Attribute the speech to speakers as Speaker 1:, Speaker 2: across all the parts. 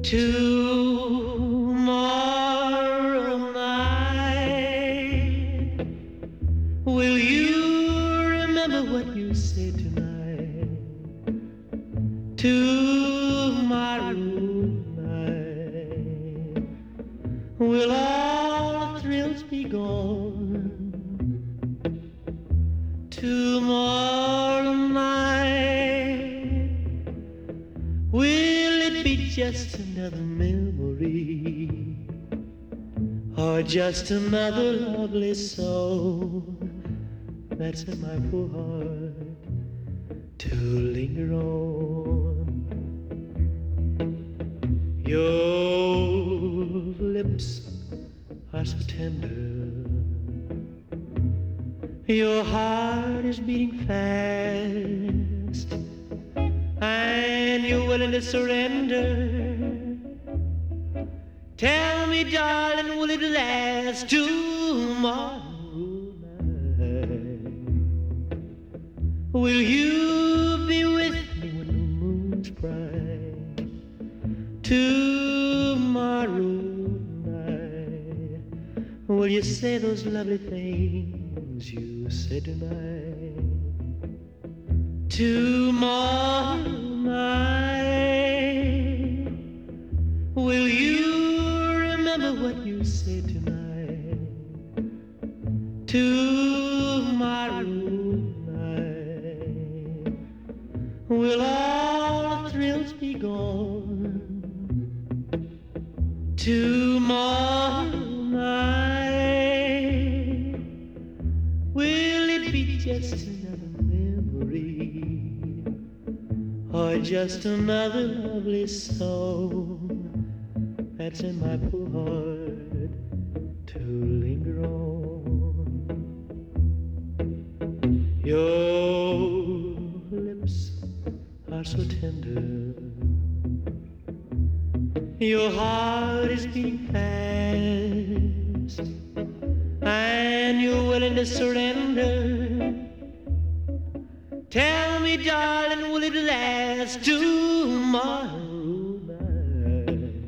Speaker 1: Tomorrow night, will you remember what you said tonight? Tomorrow night, will all the thrills be gone? Tomorrow night, will it be just another memory, or just another lovely soul that's in my poor heart to linger on? Your lips are so tender, your heart is beating fast, and you're willing to surrender. Tell me, darling, will it last tomorrow night? Will you be with me when the moon's bright? Tomorrow night, will you say those lovely things you said tonight? Tomorrow night, will you remember what you said tonight? Tomorrow night, will all the thrills be gone? Tomorrow night, will it be just another memory, or just another lovely soul that's in my poor heart to linger on? Your lips are so tender, your heart is beating fast, and you're willing to surrender. Tell me, darling, will it last tomorrow night?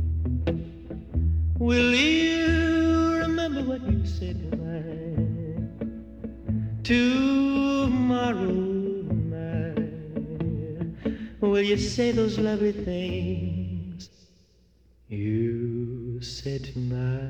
Speaker 1: Will you remember what you said tonight? Tomorrow night, will you say those lovely things you said tonight?